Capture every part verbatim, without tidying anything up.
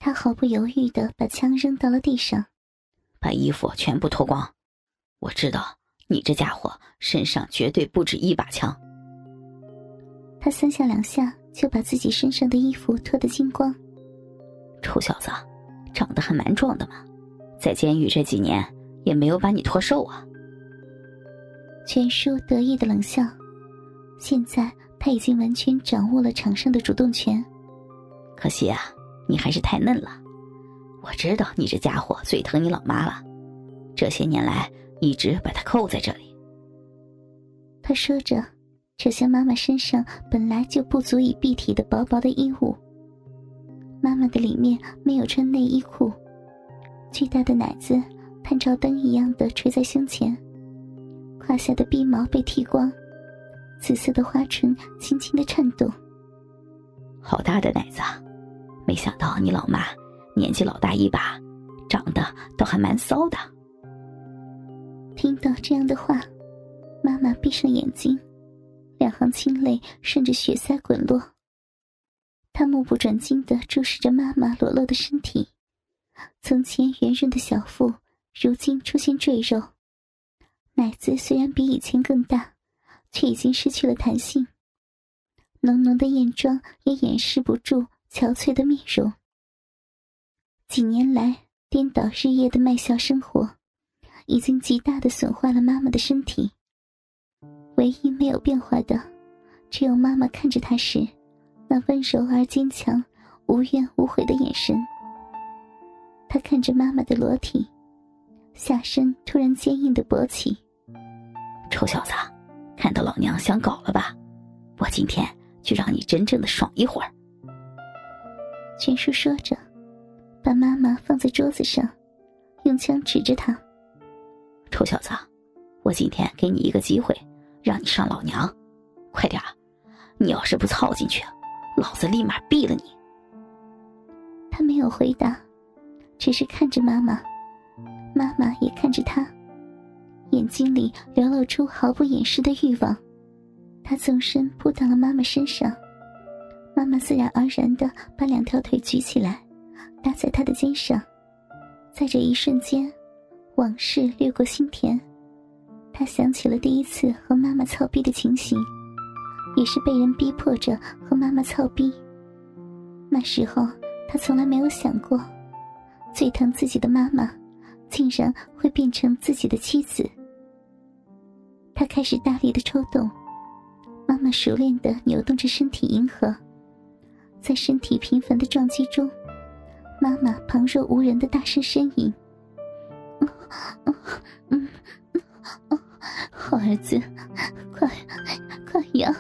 他毫不犹豫地把枪扔到了地上。 把衣服全部脱光，我知道你这家伙身上绝对不止一把枪。 他三下两下就把自己身上的衣服脱得精光。 臭小子，长得还蛮壮的嘛，在监狱这几年也没有把你脱瘦啊。 全叔得意的冷笑，现在他已经完全掌握了场上的主动权。 可惜啊，你还是太嫩了。我知道你这家伙最疼你老妈了，这些年来一直把她扣在这里。 他说着，扯下妈妈身上本来就不足以蔽体的薄薄的衣物。妈妈的里面没有穿内衣裤，巨大的奶子探照灯一样的垂在胸前，胯下的逼毛被剃光，紫色的花唇轻轻的颤动。 好大的奶子啊，没想到你老妈年纪老大一把，长得倒还蛮骚的。 听到这样的话，妈妈闭上眼睛，两行清泪顺着血腮滚落。她目不转睛地注视着妈妈裸露的身体，从前圆润的小腹如今出现赘肉，奶子虽然比以前更大，却已经失去了弹性，浓浓的艳妆也掩饰不住憔悴的面容。几年来颠倒日夜的卖笑生活已经极大地损坏了妈妈的身体，唯一没有变化的只有妈妈看着她时那温柔而坚强无怨无悔的眼神。她看着妈妈的裸体，下身突然坚硬地勃起。 臭小子，看到老娘想搞了吧？我今天就让你真正的爽一会儿。 全叔说着，把妈妈放在桌子上，用枪指着她。 臭小子，我今天给你一个机会，让你上老娘，快点，你要是不操进去，老子立马毙了你。 他没有回答，只是看着妈妈，妈妈也看着他，眼睛里流露出毫不掩饰的欲望。他纵身扑到了妈妈身上，妈妈自然而然地把两条腿举起来，搭在他的肩上。在这一瞬间，往事掠过心田，他想起了第一次和妈妈操逼的情形，也是被人逼迫着和妈妈操逼。那时候他从来没有想过，最疼自己的妈妈竟然会变成自己的妻子。他开始大力的抽动，妈妈熟练地扭动着身体迎合。在身体频繁的撞击中，妈妈旁若无人的大声呻吟：嗯嗯嗯，好儿子，快快呀！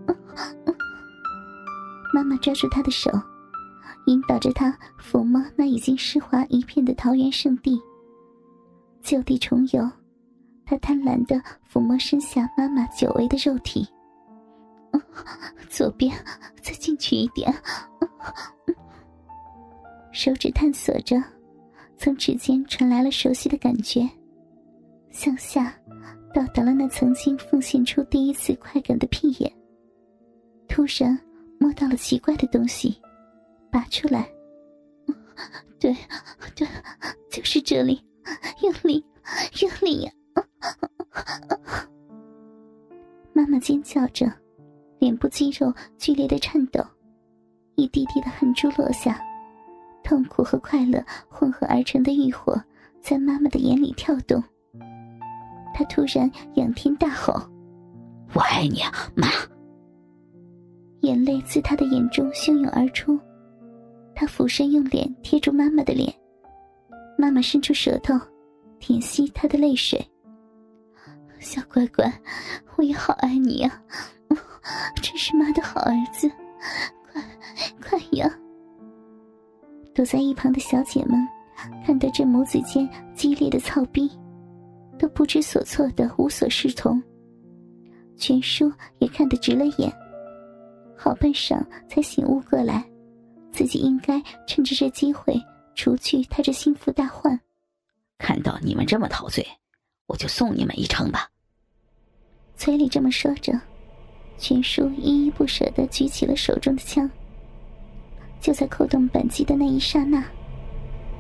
妈妈抓住他的手，引导着他抚摸那已经湿滑一片的桃源圣地。就地重游，他贪婪地抚摸身下妈妈久违的肉体。左边再进去一点，手指探索着，从指尖传来了熟悉的感觉，向下到达了那曾经奉献出第一次快感的屁眼。突然摸到了奇怪的东西，拔出来。对对，就是这里，用力用力呀！妈妈尖叫着，脸部肌肉剧烈的颤抖，一滴滴的汗珠落下，痛苦和快乐混合而成的欲火在妈妈的眼里跳动。她突然仰天大吼： 我爱你啊，妈！ 眼泪自她的眼中汹涌而出，她俯身用脸贴住妈妈的脸，妈妈伸出舌头舔吸她的泪水。小乖乖，我也好爱你呀、啊，真是妈的好儿子，快快呀！躲在一旁的小姐们看到这母子间激烈的操逼，都不知所措的无所适从。全叔也看得直了眼，好半晌才醒悟过来，自己应该趁着这机会除去他这心腹大患。 看到你们这么陶醉，我就送你们一程吧。 嘴里这么说着，全叔依依不舍地举起了手中的枪。就在扣动扳机的那一刹那，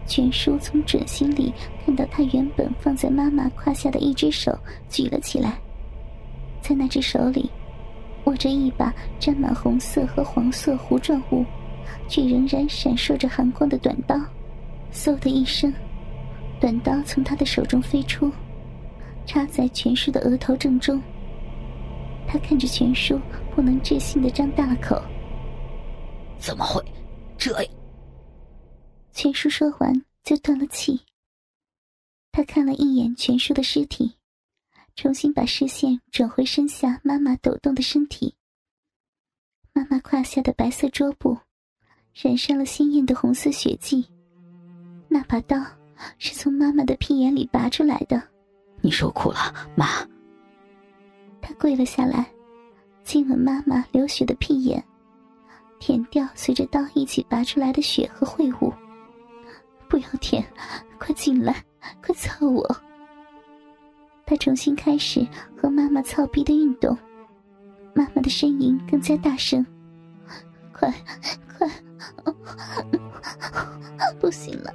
全叔从准心里看到他原本放在妈妈胯下的一只手举了起来，在那只手里握着一把沾满红色和黄色糊状物却仍然闪烁着寒光的短刀。嗖的一声，短刀从他的手中飞出，插在全叔的额头正中。他看着全叔不能置信地张大了口。 怎么会这样？ 全叔说完就断了气。他看了一眼全叔的尸体，重新把视线转回身下妈妈抖动的身体。妈妈胯下的白色桌布染上了鲜艳的红色血迹，那把刀是从妈妈的屁眼里拔出来的。 你受苦了，妈。 他跪了下来，亲吻妈妈流血的屁眼，舔掉随着刀一起拔出来的血和秽物。不要舔，快进来，快操我。他重新开始和妈妈操逼的运动，妈妈的呻吟更加大声。快快，不行了。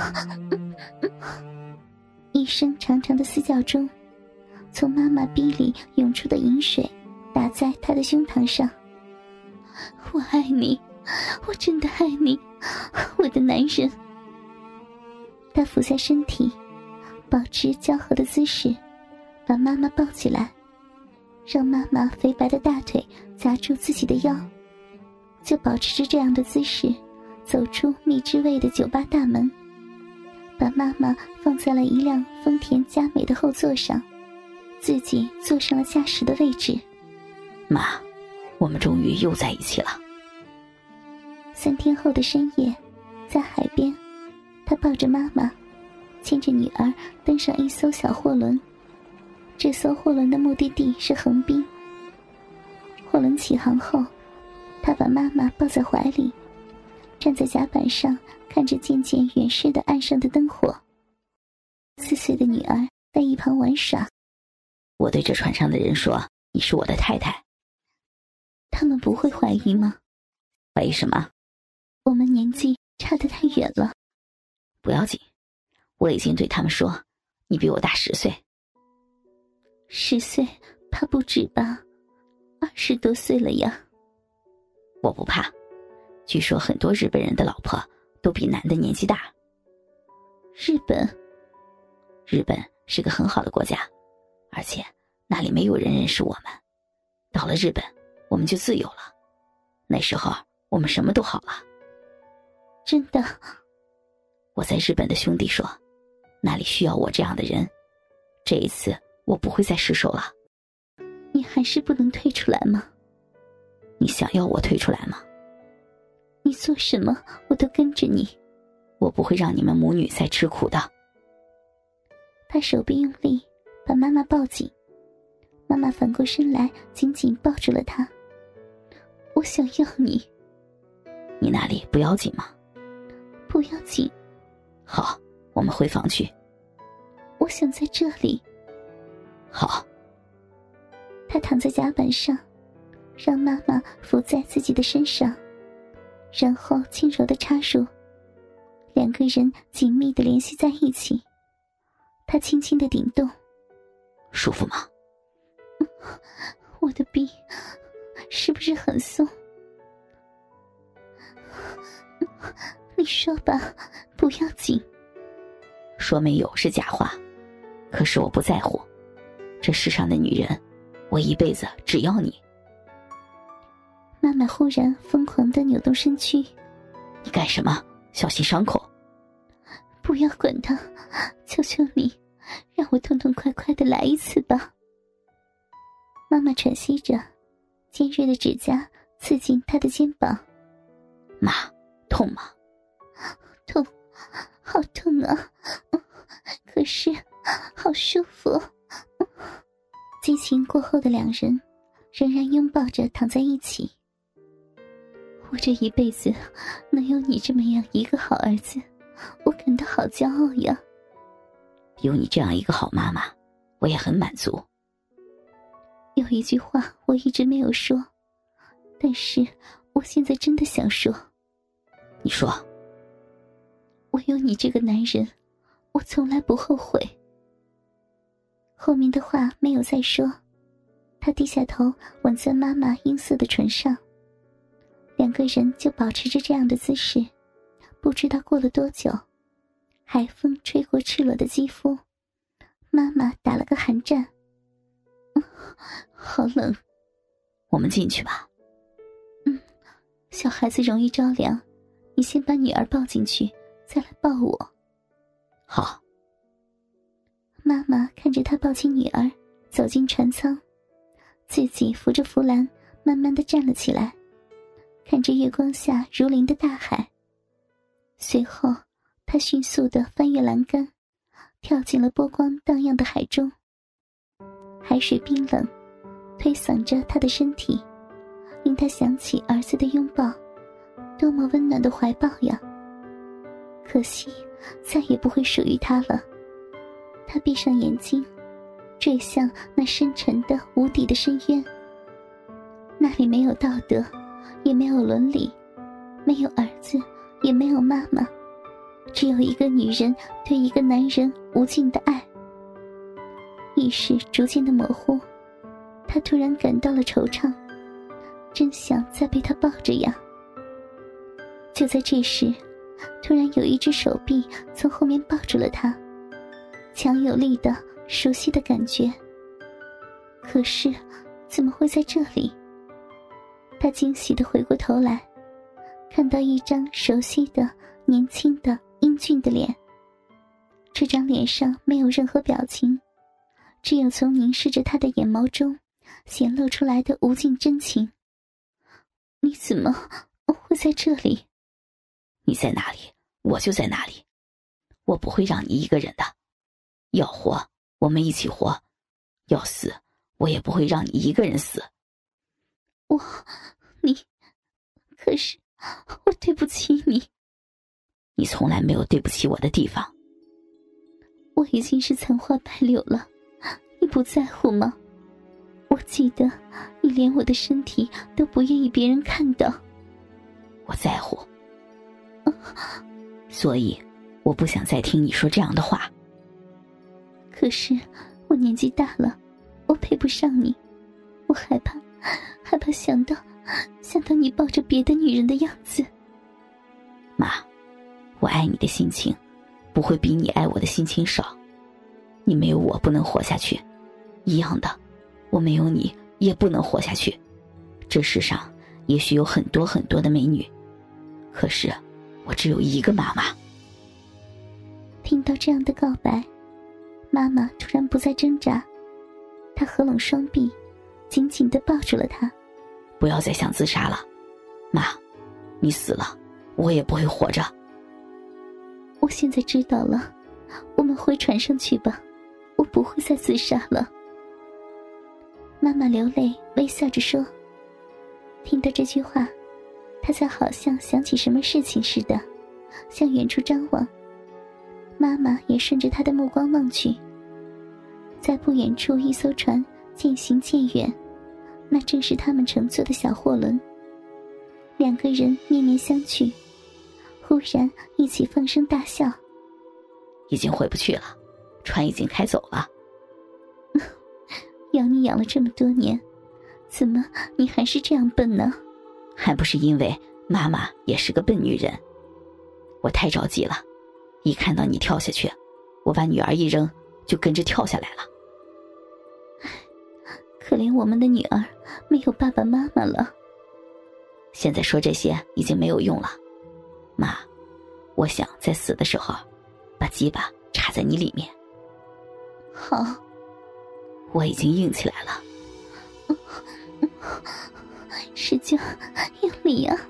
一声长长的嘶叫中，从妈妈逼里涌出的饮水打在他的胸膛上。我爱你，我真的爱你，我的男人。他俯下身体，保持交合的姿势，把妈妈抱起来，让妈妈肥白的大腿夹住自己的腰，就保持着这样的姿势走出蜜汁味的酒吧大门，把妈妈放在了一辆丰田佳美的后座上，自己坐上了驾驶的位置。 妈，我们终于又在一起了。 三天后的深夜，在海边，他抱着妈妈，牵着女儿登上一艘小货轮。这艘货轮的目的地是横滨。货轮起航后，他把妈妈抱在怀里，站在甲板上看着渐渐远逝的岸上的灯火。四岁的女儿在一旁玩耍。 我对这船上的人说，你是我的太太。 他们不会怀疑吗？ 怀疑什么？ 我们年纪差得太远了。 不要紧，我已经对他们说，你比我大十岁。 十岁怕不止吧？二十多岁了呀。 我不怕，据说很多日本人的老婆都比男的年纪大。 日本？ 日本是个很好的国家，而且那里没有人认识我们。到了日本，我们就自由了。那时候我们什么都好了。 真的？ 我在日本的兄弟说，那里需要我这样的人。这一次我不会再失手了。 你还是不能退出来吗？ 你想要我退出来吗？ 你做什么我都跟着你。 我不会让你们母女再吃苦的。 他手臂用力把妈妈抱紧，妈妈反过身来紧紧抱住了他。我想要你。 你那里不要紧吗？ 不要紧。 好，我们回房去。 我想在这里。 好。 他躺在甲板上，让妈妈伏在自己的身上，然后轻柔地插入，两个人紧密地联系在一起。他轻轻地顶动。 舒服吗？ 我的臂是不是很松？你说吧，不要紧。 说没有是假话，可是我不在乎。这世上的女人，我一辈子只要你。 妈妈忽然疯狂地扭动身躯。 你干什么？小心伤口。 不要管他，求求你，让我痛痛快快地来一次吧。妈妈喘息着，尖锐的指甲刺进他的肩膀。 妈，痛吗？ 痛，好痛啊！可是好舒服。激情过后的两人仍然拥抱着躺在一起。我这一辈子能有你这么样一个好儿子，我感到好骄傲呀。 有你这样一个好妈妈，我也很满足。 有一句话我一直没有说，但是我现在真的想说。 你说。 我有你这个男人，我从来不后悔。后面的话没有再说，他低下头吻在妈妈阴涩的唇上，两个人就保持着这样的姿势，不知道过了多久，海风吹过赤裸的肌肤，妈妈打了个寒战。嗯，好冷。 我们进去吧。 嗯，小孩子容易着凉，你先把女儿抱进去，再来抱我。 好。 妈妈看着她抱起女儿走进船舱，自己扶着扶栏慢慢地站了起来，看着月光下如临的大海。随后她迅速地翻越栏杆，跳进了波光荡漾的海中。海水冰冷，推搡着她的身体，令她想起儿子的拥抱，多么温暖的怀抱呀！可惜再也不会属于她了。她闭上眼睛，坠向那深沉的无底的深渊。那里没有道德，也没有伦理，没有儿子，也没有妈妈，只有一个女人对一个男人无尽的爱。意识逐渐的模糊，她突然感到了惆怅，真想再被他抱着呀。就在这时，突然有一只手臂从后面抱住了她，强有力的熟悉的感觉。可是怎么会在这里？他惊喜地回过头来，看到一张熟悉的年轻的英俊的脸。这张脸上没有任何表情，只有从凝视着他的眼眸中显露出来的无尽真情。你怎么会在这里？ 你在哪里，我就在哪里。我不会让你一个人的。要活，我们一起活；要死，我也不会让你一个人死。 我，你，可是我对不起你。 你从来没有对不起我的地方。 我已经是残花败柳了，你不在乎吗？我记得你连我的身体都不愿意别人看到。 我在乎，所以我不想再听你说这样的话。 可是我年纪大了，我配不上你，我害怕，害怕想到想到你抱着别的女人的样子。 妈，我爱你的心情不会比你爱我的心情少。你没有我不能活下去，一样的，我没有你也不能活下去。这世上也许有很多很多的美女，可是我只有一个妈妈。 听到这样的告白，妈妈突然不再挣扎，她合拢双臂，紧紧地抱住了她。 不要再想自杀了，妈，你死了，我也不会活着。 我现在知道了，我们回船上去吧，我不会再自杀了。妈妈流泪，微笑着说。听到这句话，她才好像想起什么事情似的，向远处张望。妈妈也顺着她的目光望去，在不远处一艘船渐行渐远，那正是他们乘坐的小货轮。两个人面面相觑，忽然一起放声大笑。 已经回不去了，船已经开走了。 养你养了这么多年，怎么你还是这样笨呢？ 还不是因为妈妈也是个笨女人。我太着急了，一看到你跳下去，我把女儿一扔，就跟着跳下来了。 可怜我们的女儿没有爸爸妈妈了。 现在说这些已经没有用了，妈，我想在死的时候把鸡巴插在你里面。 好， 我已经硬起来了。 使劲用力啊！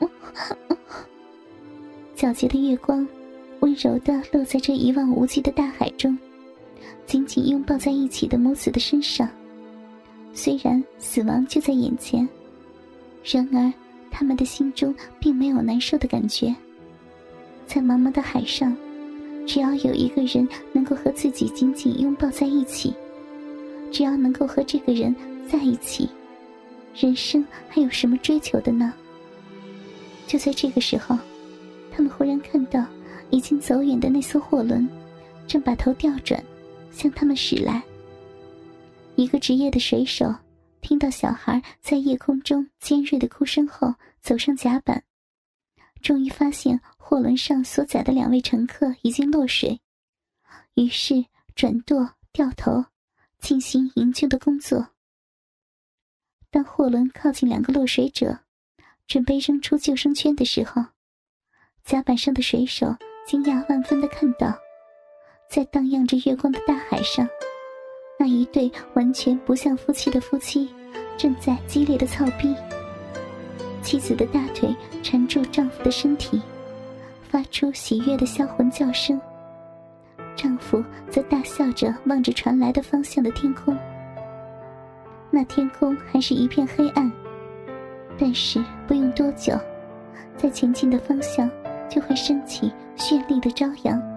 皎洁的月光温柔地落在这一望无际的大海中，紧紧拥抱在一起的母子的身上。虽然死亡就在眼前，然而他们的心中并没有难受的感觉。在茫茫的海上，只要有一个人能够和自己紧紧拥抱在一起，只要能够和这个人在一起，人生还有什么追求的呢？就在这个时候，他们忽然看到已经走远的那艘货轮正把头调转向他们驶来。一个职业的水手听到小孩在夜空中尖锐的哭声后，走上甲板，终于发现货轮上所载的两位乘客已经落水，于是转舵掉头进行营救的工作。当货轮靠近两个落水者，准备扔出救生圈的时候，甲板上的水手惊讶万分地看到，在荡漾着月光的大海上，那一对完全不像夫妻的夫妻正在激烈的操逼。妻子的大腿缠住丈夫的身体，发出喜悦的销魂叫声，丈夫则大笑着望着传来的方向的天空。那天空还是一片黑暗，但是不用多久，在前进的方向就会升起绚丽的朝阳。